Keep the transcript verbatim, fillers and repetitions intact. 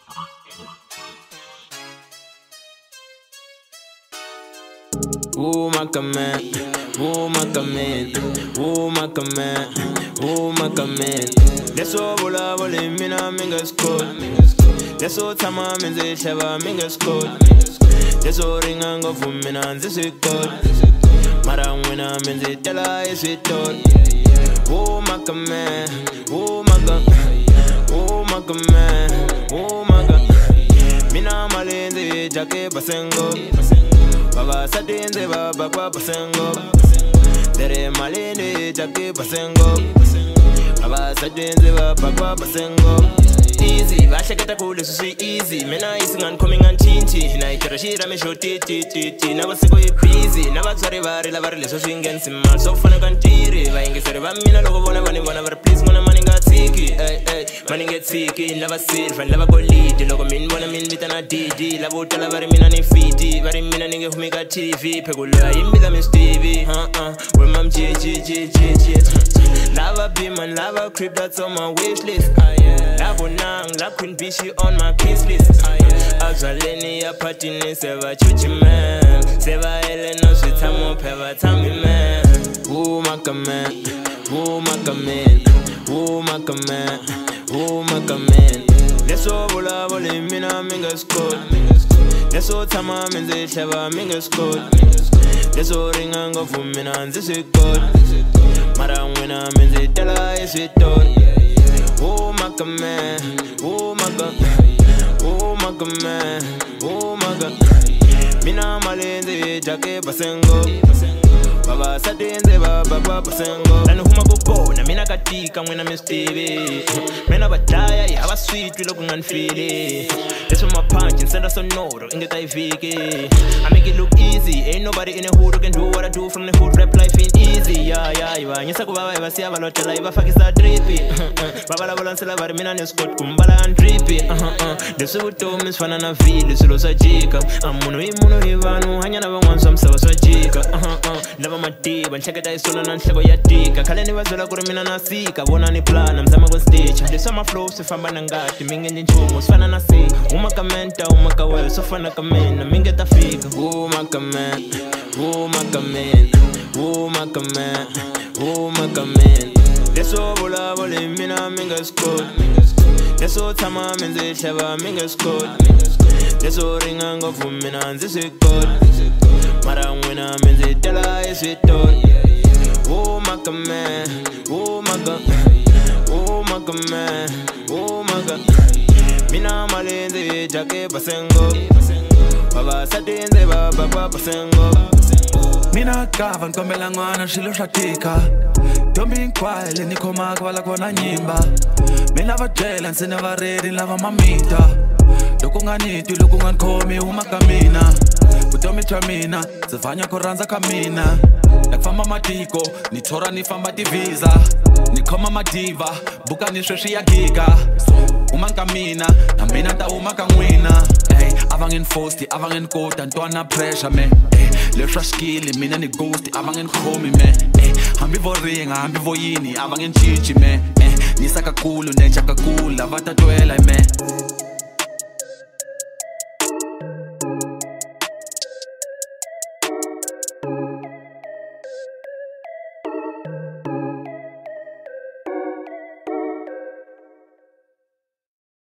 Ooh, my command, ooh, my command, ooh, my command, ooh, my command. That's all I will in mina mingus code. That's all time I'm in the shava mingus code. That's all ring and go for mina and this is code. Madam when I'm in the tella is it told. Ooh, my command, ooh, my command, ooh, my command, ooh, my command. Mina malin the jacket basengo. Baba satinze baba kwa pasengo. Dere malini jake pasengo. Baba satinze baba kwa pasengo. Easy, basha keta kule susi easy. Mena isi ngan coming and chinchi. Na itarashira me show ti ti ti ti. Na wasiko ye busy. Na wasari bari la bari le so shingen simal. So fana kantiri. Vainge sari vamina logo vona vani vona var please mona mani nga tiki. Ay ay, mani get tiki. Lava silver, lava golidi. Logo min vona min vitana didi. Lava utala vari mina ni fiti. Vari mina ninge humiga T V. Pegulu ya imbida mi Stevie. Uh uh, with mam G G G G G. Lava beam and lava creep, that's on my wish list. Lava nang, la queen B, she on my kiss list. Azaleni ya patini seva chuchi man. Seva eleno she tamo peva tami man. Ooh my command, ooh my command, ooh my command, ooh my command. That's all bula buli mina mingus code. That's all time I'm in the shava mingus code. That's all ring and go for mina and this is code. Madam when I'm in the tella is it told. Oh my command, oh my god, oh my command, oh my god. Mina malin the jacket basengo. Baba satinze baba kwa pasengo. Lani huma kubo na mina katika mwena mi Stevie. Mena badaya yaba sweet wilo kunganfili. That's what my punch and send us a note in the Taifiki. I make it look easy. Ain't nobody in the hood who can do what I do from the hood. Rap life ain't easy. Yeah, yeah, yeah. Nyesa kubawa eva siya balotela eva fakisa drippy. Baba la bolanse la vari mina ni scott kumbala and drippy. Desu uto mis fana na vili sulo sa jika. Amuno imuno hivanu hanya na wanguanso msawa sa jika. Lava matiba ncheketa isola na nhleko ya tika. Kale ni wazola kuri mina nasika. Wona ni plana mzama kwa stage. Desu ma flow sifamba na ngati. Minge njinchungu sifana na sika. Uma kamenta, uma kawel, sofana kamena, minge tafika. Uma kamen, uma kamen, uma kamen, uma kamen. Deso bula buli mina mingas code. Deso tama minze shava mingas code. Deso ringango fu mina nzisi code. Mara wina minze tela isi told. Uma kamen, uma kamen, uma kamen, uma kamen. Mina malinze jake basengo. Baba satinze baba kwa pasengo. Mina kavan kombela ngwana shilo shatika. Tombi nkwale nikoma kwala kona nyimba. Mina vajela nsene varedi lava mamita. Loko nganiti loko ngankomi uma kamina. Utomi chamina zivanya koranza kamina. Nakfamba matiko nitora nifamba divisa. Nikoma madiva buka nishweshi ya giga. Uma nkamina na mina ta uma kangwina. Ey avangen fosti avangen kota ntwana pressure me. Ey leswa skilli mina ni ghost avangen khomi me. Ey hambi voringa hambi voyini avangen chichi me. Ey nisaka kulu nenja kakula vatatwela